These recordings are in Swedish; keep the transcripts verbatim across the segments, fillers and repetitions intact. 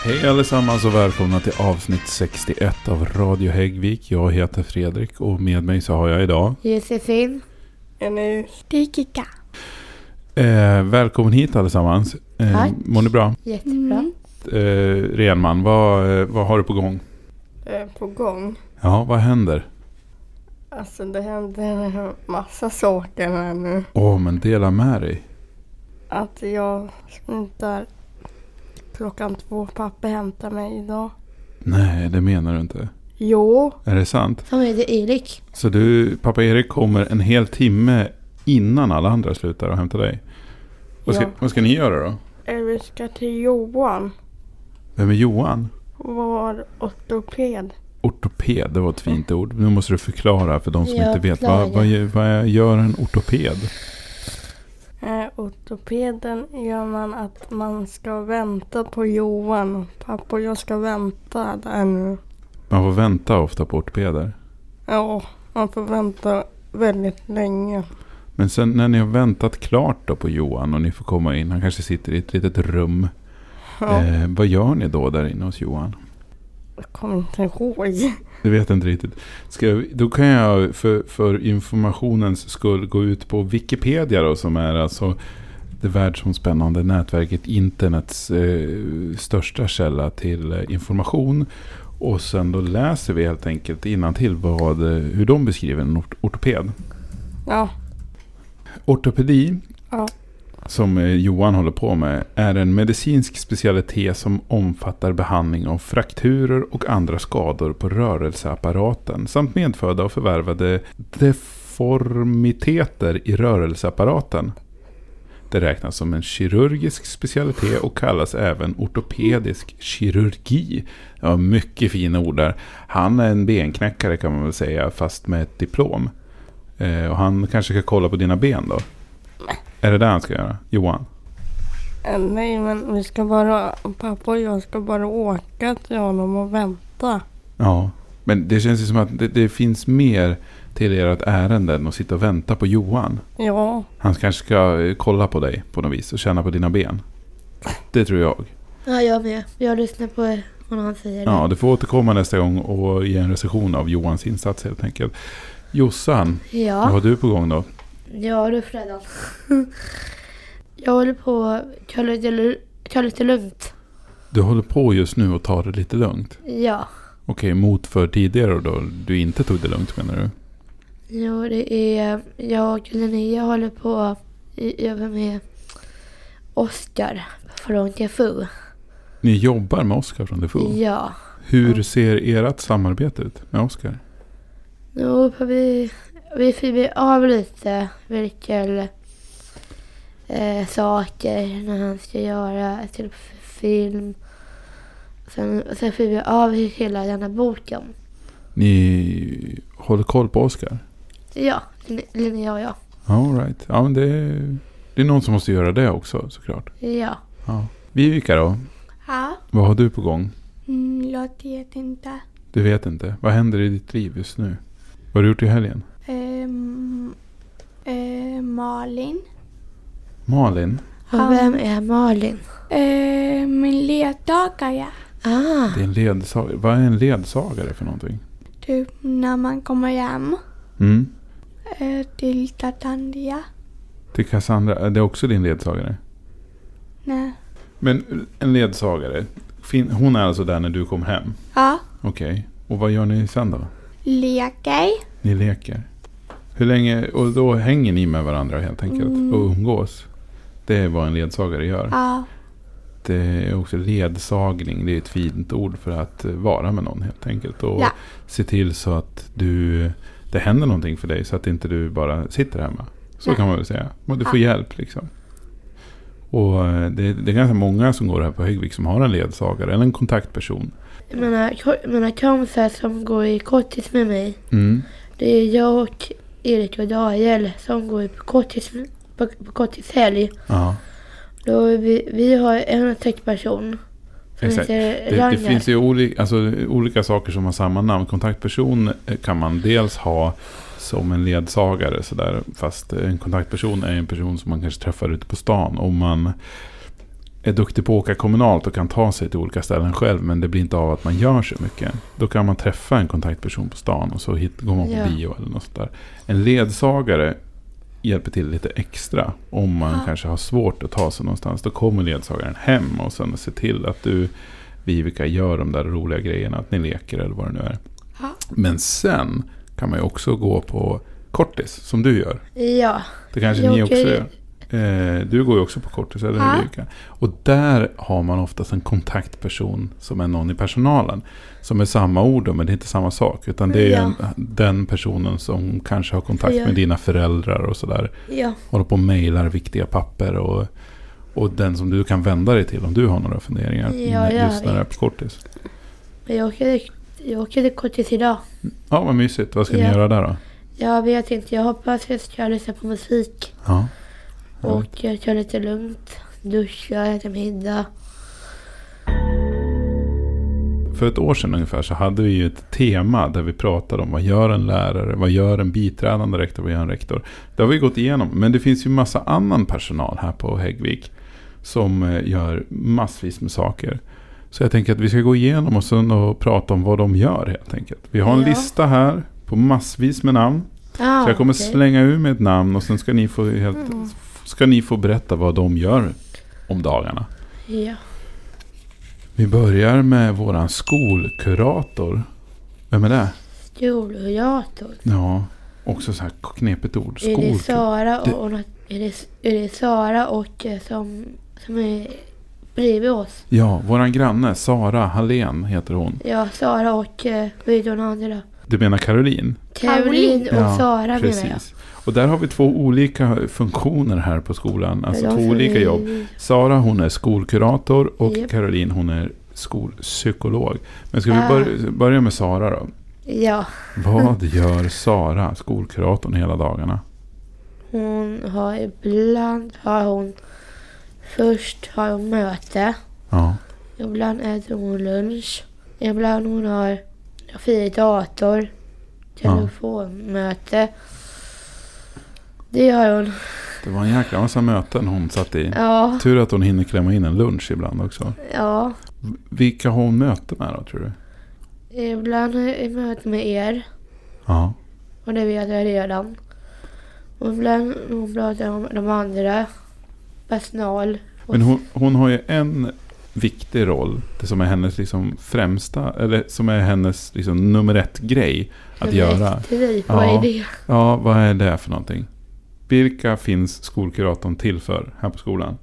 Hej allesammans och välkomna till avsnitt sextioett av Radio Häggvik. Jag heter Fredrik och med mig så har jag idag Josefin. Eller Dikika. eh, Välkommen hit allesammans. eh, Tack. Mår ni bra? Jättebra. Mm. eh, Renman, vad, eh, vad har du på gång? eh, på gång. Ja, vad händer? Alltså det händer en massa saker här nu. Åh, men dela med dig. Att jag slutar klockan två. Pappa hämtar mig idag. Nej, det menar du inte. Jo. Är det sant? Som heter Erik. Så du, pappa Erik kommer en hel timme innan alla andra slutar och hämtar dig. Vad ska, Ja. vad ska ni göra då? Eh, Vi ska till Johan. Vem är Johan? Vår ortoped. Ortoped, det var ett fint ord. Nu måste du förklara för de som Jag inte vet. klarar Vad, vad, vad gör en ortoped? Eh, ortopeden gör man att man ska vänta på Johan. Pappa och jag ska vänta där nu. Man får vänta ofta på ortopeder. Ja, man får vänta väldigt länge. Men sen när ni har väntat klart då på Johan och ni får komma in, han kanske sitter i ett litet rum. Ja, Eh, vad gör ni då där inne hos Johan? jag kommer inte ihåg. Det vet jag inte riktigt. Ska jag, då kan jag för, för informationens skull gå ut på Wikipedia då, som är alltså det världsomspännande nätverket internets eh, största källa till eh, information. Och sen då läser vi helt enkelt innantill vad, eh, hur de beskriver en ort- ortoped. Ja, Ortopedi, ja. som eh, Johan håller på med, är en medicinsk specialitet som omfattar behandling av frakturer och andra skador på rörelseapparaten samt medfödda och förvärvade deformiteter i rörelseapparaten. Det räknas som en kirurgisk specialitet och kallas även ortopedisk kirurgi. Ja, mycket fina ord där. Han är en benknäckare kan man väl säga, fast med ett diplom. Eh, och han kanske ska kolla på dina ben då. Är det det han ska göra? Johan? Eh, Nej, men vi ska bara, pappa och jag ska bara åka till honom och vänta. Ja. Men det känns ju som att det, det finns mer till ert ärende än att sitta och vänta på Johan. Ja, Han kanske ska eh, kolla på dig på något vis och känna på dina ben. Det tror jag. Ja, jag med. Jag lyssnar på vad han säger. Ja, du får återkomma nästa gång och ge en recension av Johans insats helt enkelt. Jossan, vad Ja, har du på gång då? ja du Fredan. Jag håller på att ta lite, ta lite lugnt. Du håller på just nu och tar det lite lugnt. Ja. Okej, mot för tidigare då du inte tog det lugnt menar du? Jo, det är jag och Linnea håller på i över med Oskar från T F U. Ni jobbar med Oskar från The Fool. Ja. Hur ser ert samarbete ut med Oskar? Nu får vi vi får av lite vilka eh, saker när han ska göra till film. Sen, sen får vi av hela den här boken. Ni håller koll på Oskar? Ja, Linnea och jag. All right. Ja, men det är, det är någon som måste göra det också såklart. Ja. Ja. Vivica då? Ja, Vad har du på gång? mm, jag vet inte. Du vet inte. Vad händer i ditt liv just nu? Vad har du gjort i helgen? Um, uh, Malin. Malin? Och vem är Malin? Uh, min leddagare. Ah, Det är en ledsagare. Vad är en ledsagare för någonting? Typ när man kommer hem Mm. uh, till Tatandia. Till Cassandra. Är det också din ledsagare? Nej. Men en ledsagare. fin- Hon är alltså där när du kommer hem? Ja, Okej. Och vad gör ni sen då? leker. Ni leker. Hur länge? Och då hänger ni med varandra helt enkelt. Mm. Och umgås. Det är vad en ledsagare gör. Ja, Det är också ledsagning. Det är ett fint ord för att vara med någon helt enkelt. Och Ja. se till så att du, det händer någonting för dig. Så att inte du bara sitter hemma. Så Ja. kan man väl säga. Och du får Ja. hjälp liksom. Och det, det är ganska många som går här på Häggvik som har en ledsagare. Eller en kontaktperson. mina, mina kompisar som går i kortis med mig. Mm. Det är jag och Erik och Daniel som går på kortis, på, på kortishelg. Ja. Då vi, vi har en kontaktperson som Exakt. heter Det, det Ragnar. finns ju olika, alltså, olika saker som har samma namn. Kontaktperson kan man dels ha som en ledsagare så där, fast en kontaktperson är en person som man kanske träffar ute på stan om man är duktig på att åka kommunalt och kan ta sig till olika ställen själv, men det blir inte av att man gör så mycket. Då kan man träffa en kontaktperson på stan och så hit, går man på Ja. bio eller något sånt där. En ledsagare hjälper till lite extra om man Ja. kanske har svårt att ta sig någonstans. Då kommer ledsagaren hem och sen ser till att du, Vivica, gör de där roliga grejerna, att ni leker eller vad det nu är. Ja. Men sen kan man ju också gå på kortis, som du gör. Ja. Det kanske Jag ni också åker- gör. Eh, du går ju också på kortis, eller Ja. hur, Vivica? Och där har man oftast en kontaktperson som är någon i personalen. Som är samma ord då, men det är inte samma sak. Utan det är Ja. en, den personen som kanske har kontakt Ja. med dina föräldrar och sådär. Ja. Håller på och mejlar viktiga papper och, och den som du kan vända dig till om du har några funderingar Ja, när- jag just när det är vet. på kortis. Men jag åker, jag åker till kortis idag. Ja, vad mysigt. Vad ska Ja. ni göra där då? Jag vet inte. Jag hoppas att jag ska lyssna på musik. Ja. Och jag tar lite lugnt. Duscha, äta middag. För ett år sedan ungefär så hade vi ju ett tema där vi pratade om vad gör en lärare, vad gör en biträdande rektor, vad gör en rektor. Det har vi gått igenom, men det finns ju massa annan personal här på Häggvik som eh, gör massvis med saker. Så jag tänker att vi ska gå igenom och sen och prata om vad de gör helt enkelt. Vi har en Ja. lista här på massvis med namn. Ah, Så jag kommer okej. slänga ur med ett namn och sen ska ni få, helt, ska ni få berätta vad de gör om dagarna. Ja. Vi börjar med våran skolkurator. Vem är det? Skolkurator. Ja, också så här knepigt ord. Är det Skolkurator. Sara Det- och, och är, det, är det Sara och eh, som, som är bredvid oss? Ja, våran granne Sara Hallén heter hon. Ja, Sara och eh, vad är den andra? Du menar Caroline? Caroline och Ja, Sara menar jag. Precis. Och där har vi två olika funktioner här på skolan. Alltså Men två de som olika är- jobb. Sara hon är skolkurator och Japp. Caroline hon är skolpsykolog. Men ska vi Ah. börja, börja med Sara då? Ja, Vad gör Sara, skolkuratorn, hela dagarna? hon har ibland har hon först har hon möte. Ja, Ibland äter hon lunch. Ibland hon har fri dator. Telefonmöte. Det gör hon. det var en jäkla massa möten hon satt i. Ja, Tur att hon hinner klämma in en lunch ibland också. ja. Vilka har hon möte med då, tror du? Ibland har jag möte med er. Ja. Och det vet jag redan. Och ibland hon pratar om de andra. Personal. Och Men hon, hon har ju en viktig roll. Det som är hennes liksom främsta, eller som är hennes liksom nummer ett grej att göra. Vad Ja. är det? Ja, vad är det för någonting? Vilka finns skolkuratorn till för här på skolan?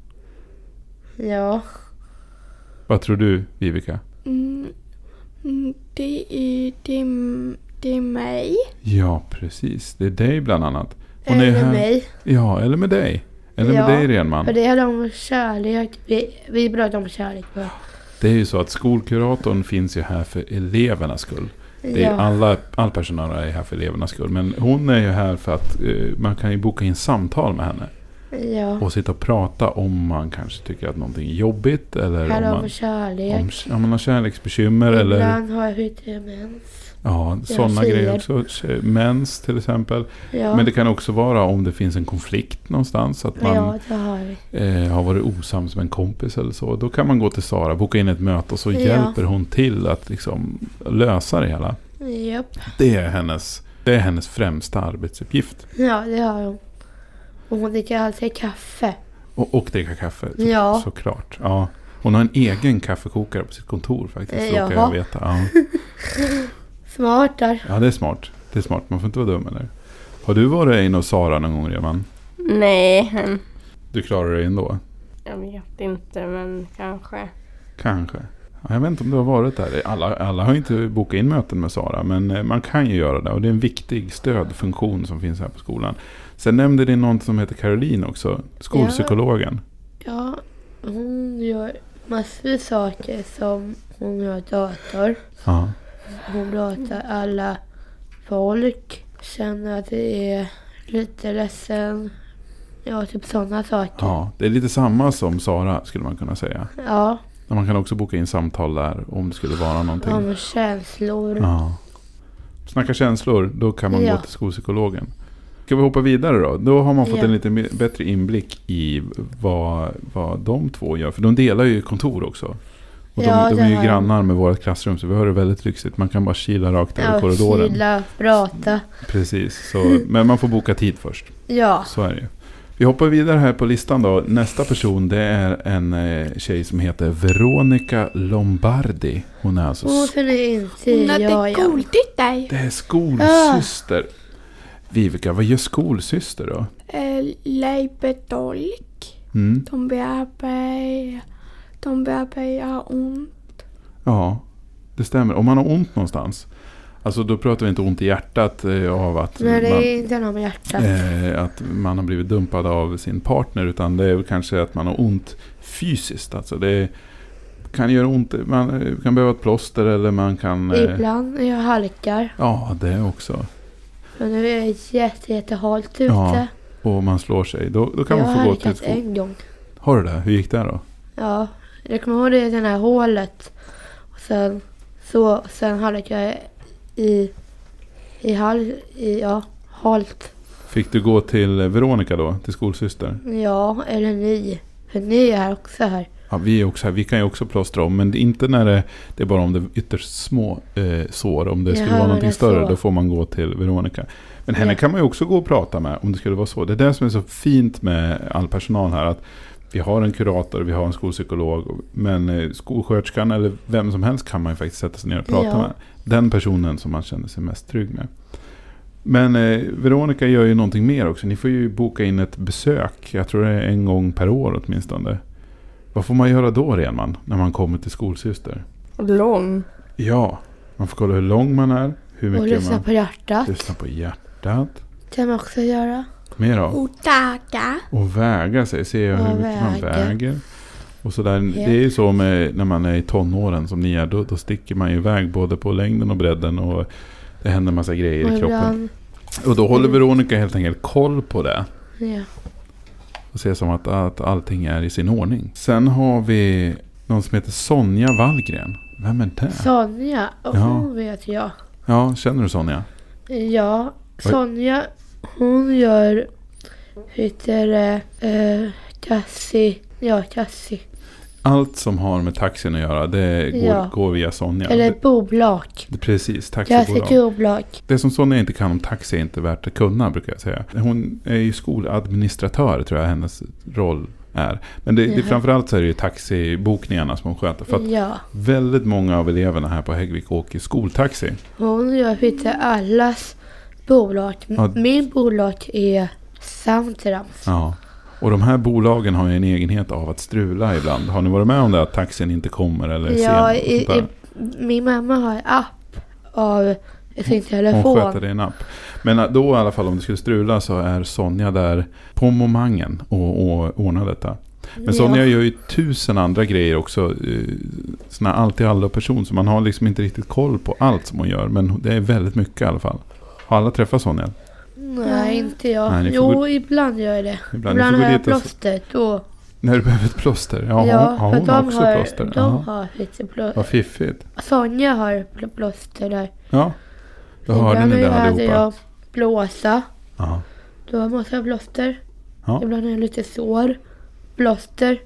Ja. Vad tror du, Vivica? Mm, mm, det är det, det är mig. Ja, precis. Det är dig bland annat. Hon är Eller här. mig. Ja, eller med dig. Eller Ja, med dig, Renman. För det är om kärlek. Vi, vi pratar om kärlek. Va? Det är ju så att skolkuratorn finns ju här för elevernas skull. Det är Ja. alla, all personal är här för elevernas skull. Men hon är ju här för att eh, man kan ju boka in samtal med henne. Ja. Och sitta och prata om man kanske tycker att någonting är jobbigt. Eller Här om har man, vi kärlek. om, om man har kärleksbekymmer. Eller Ibland har jag lite mens. ja, sådana ser. grejer också. Mens till exempel. Ja. Men det kan också vara om det finns en konflikt någonstans. Att man Ja, det har vi. eh, har varit osams med en kompis eller så. Då kan man gå till Sara, boka in ett möte och så Ja. hjälper hon till att liksom lösa det hela. Japp. Det är hennes, det är hennes främsta arbetsuppgift. Ja, det har hon. Och hon dricker alltid kaffe. Och, och dricka kaffe, så, Ja. såklart. Ja. Hon har en egen kaffekokare på sitt kontor faktiskt, Eh, råkar jaha. jag veta. Ja. Smart där. ja, det är smart. Det är smart, man får inte vara dum eller? Har du varit in hos Sara någon gång, Reman? Nej, men Du klarar dig ändå? jag vet inte, men kanske. Kanske. Ja, jag vet inte om du har varit där. Alla, alla har inte bokat in möten med Sara, men eh, man kan ju göra det. Och det är en viktig stödfunktion som finns här på skolan. Sen nämnde det någon som heter Caroline också. Skolpsykologen. Ja, hon gör massor saker som hon gör dator. Ja. Hon pratar alla folk. Känner att det är lite ledsen. Ja, typ sådana saker. ja, det är lite samma som Sara skulle man kunna säga. Ja, Men man kan också boka in samtal där om det skulle vara någonting. om känslor. Ja. Snacka känslor, då kan man Ja. gå till skolpsykologen. Ska vi hoppa vidare då? Då har man fått Ja. en lite mer- bättre inblick i vad, vad de två gör. För de delar ju kontor också. Och de, Ja, de det är ju har de. grannar med vårt klassrum, så vi har det väldigt lyxigt. Man kan bara kila rakt över Ja, korridoren. kila, prata. Precis, så, men man får boka tid först. Ja. Så är det ju. Vi hoppar vidare här på listan då. Nästa person, det är en eh, tjej som heter Veronica Lombardi. Hon är alltså... Hon känner inte Hon hade jag igen. guldigt dig. Det är skolsyster. Vivica, vad gör skolsyster då? Eh, Leibedolk. Mm. De bearbetar, de bearbetar ont. Ja, det stämmer. Om man har ont någonstans. Alltså då pratar vi inte ont i hjärtat eh, av att, Nej, det man, är inte någon med hjärtat. eh, att man har blivit dumpad av sin partner. Utan det är väl kanske att man har ont fysiskt. Alltså det kan göra ont. Man eh, kan behöva ett plåster eller man kan... Eh, Ibland jag halkar. ja, det också. Men nu är det jätte, jättehalt ute. Ja, och man slår sig. Då, då kan jag man har få gå till halkat skolan. en gång. Har du det? Hur gick det då? Ja, jag kommer ihåg det, den här hålet. Och sen, så, sen halkade jag i, i, hal, i ja, halt. Fick du gå till Veronica då? Till skolsyster? Ja, eller ni. För ni är också här. Ja, vi är också här. Vi kan ju också plåstra om. Men det är inte när det, det är bara om det är ytterst små eh, sår. Om det Ja, skulle men vara det någonting är större, så. då får man gå till Veronica. Men henne Ja. kan man ju också gå och prata med om det skulle vara så. Det är det som är så fint med all personal här. Att vi har en kurator, vi har en skolpsykolog. Men eh, skolsköterskan eller vem som helst kan man ju faktiskt sätta sig ner och prata Ja. med. Den personen som man känner sig mest trygg med. Men eh, Veronica gör ju någonting mer också. Ni får ju boka in ett besök. Jag tror det är en gång per år åtminstone. Vad får man göra då, Renman, när man kommer till skolsyster? Lång. Ja, man får kolla hur lång man är. Hur Och mycket lyssna man på hjärtat. lyssnar på hjärtat. Det kan man också göra. Mer då? Och daga. Och väga sig. Se hur Och mycket man väga. väger. Och så där, Ja. det är ju så med, när man är i tonåren som ni är. Då, då sticker man ju iväg både på längden och bredden. Och det händer en massa grejer Och i kroppen. ibland, Och då håller Mm. Veronica helt enkelt koll på det. ja. Och ser som att, att allting är i sin ordning. Sen har vi någon som heter Sonja Wallgren. Vem är det? Sonja, och Ja. hon vet jag. Ja, känner du Sonja? Ja, Sonja, hon gör, heter det, eh, taxi. Ja, taxi. Allt som har med taxin att göra, det går, Ja. går via Sonja. Eller Det, bolag. det, precis, Taxi taxibolag. bolag. Det som Sonja inte kan om taxi är inte värt att kunna, brukar jag säga. Hon är ju skoladministratör, tror jag hennes roll är. Men det, det, Jaha. framförallt så är det ju taxibokningarna som hon sköter. För att Ja, väldigt många av eleverna här på Häggvik åker skoltaxi. hon gör lite allas bolag. M- Ja. Min bolag är Samtrams. Ja. Och de här bolagen har ju en egenhet av att strula ibland. Har ni varit med om det, att taxin inte kommer eller är Ja, sen? och i, sånt i, där? min mamma har en app av sin Hon telefon. sköter det i en app. Men då i alla fall, om det skulle strula, så är Sonja där på momangen och, och ordnar detta. Men Sonja gör ju tusen andra grejer också. Såna allt i alla person. Så man har liksom inte riktigt koll på allt som hon gör. Men det är väldigt mycket i alla fall. Har alla träffat Sonja? Nej, inte jag. Nej, ni får jo, gå- ibland gör jag det. Ibland. Ibland, Ni får har gå jag dit och- plåster. Då. När du behöver ett plåster? Ja, Ja, har för hon de också har, plåster? de Jaha. har lite plåster. Vad fiffigt. Sonja har pl- plåster där. Ja, då hörde ni det hade allihopa. jag blåsa. Ja. Då måste jag ha plåster. Ja. Ibland är jag lite sår. Plåster.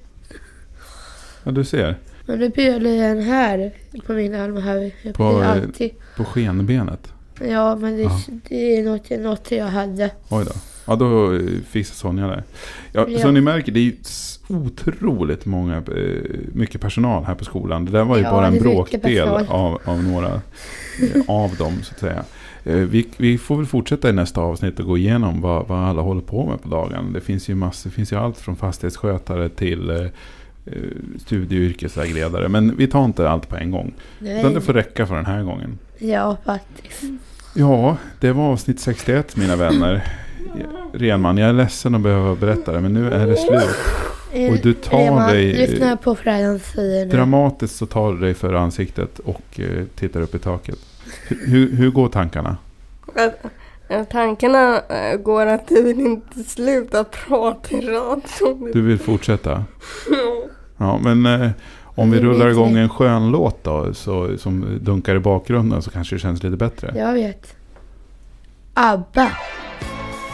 ja, du ser. Men nu blir det en här på min arm här. Jag På, blir eh, alltid. På skenbenet. Ja, men det, Ja. det är något, något jag hade. Oj då. Ja, då eh, fixar Sonja det. Ja, Ja. Som ni märker, det är ju s- otroligt många, eh, mycket personal här på skolan. Det där var ju Ja, bara en det är mycket bråkdel personal. av, av några eh, av dem, så att säga. Eh, vi, vi får väl fortsätta i nästa avsnitt och gå igenom vad, vad alla håller på med på dagen. Det finns ju massor, det finns ju allt från fastighetsskötare till eh, eh, studie- och yrkesvägledare. Men vi tar inte allt på en gång. Nej. Utan det får räcka för den här gången. Ja, faktiskt. Ja, det var avsnitt sextioett, mina vänner. Renman, jag är ledsen att behöva berätta det, men nu är det slut. Och du tar Emma, dig- lyssna på Fröjdans säger nu. Dramatiskt så tar du dig för ansiktet och eh, tittar upp i taket. Hur, hur, hur går tankarna? Att, att tankarna eh, går att du vill inte sluta prata i radion. Du vill fortsätta? Ja, men eh, om vi Jag rullar vet igång inte. en skön låt då, så, som dunkar i bakgrunden, så kanske det känns lite bättre. Jag vet. ABBA.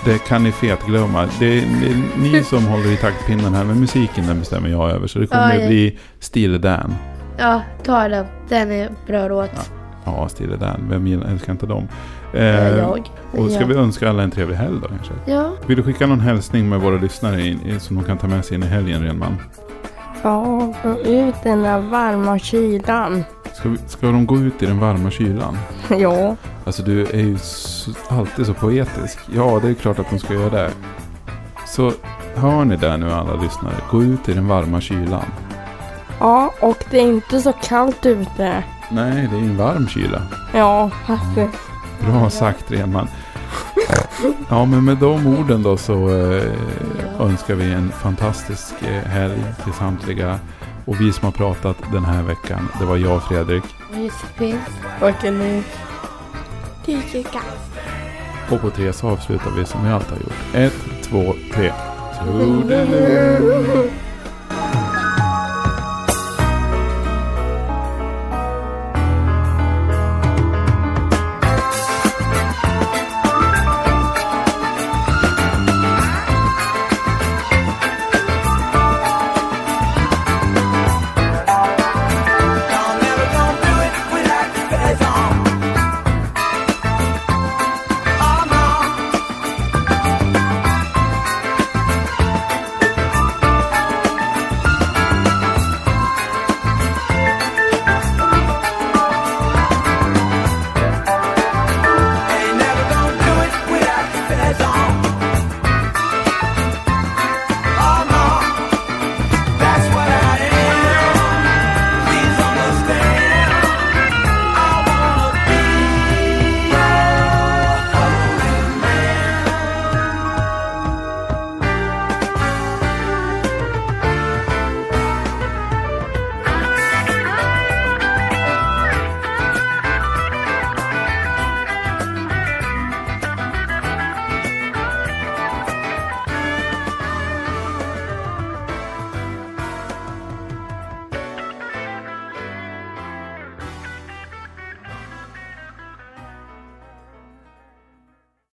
det kan ni fetglömma. Det är, det är ni som håller i taktpinnen här, men musiken den bestämmer jag över. Så det kommer Ja, att bli Stille Dan. Ja, ta den. Den är bra låt. Ja. Ja, Stille Dan. Vem gillar, älskar inte dem? Eh, Eh, jag. och ska ja. vi önska alla en trevlig helg då kanske? Ja. Vill du skicka någon hälsning med våra lyssnare in, in, som de kan ta med sig in i helgen, Renman? Ja, gå ut den där varma kylan. Ska, vi, ska de gå ut i den varma kylan? Ja. Alltså du är ju så, alltid så poetisk. Ja, det är klart att de ska göra det. Så hör ni där nu alla lyssnare. Gå ut i den varma kylan. Ja, och det är inte så kallt ute. Nej, det är en varm kyla. Ja, faktiskt. Bra sagt, Renman. Ja, men med de orden då så eh, önskar vi en fantastisk eh, helg till samtliga. Och vi som har pratat den här veckan, det var jag, Fredrik. Och Josefin. Och nu. Tycker Och på tre så avslutar vi som vi alltid har gjort. Ett, två, tre. Toodaloo!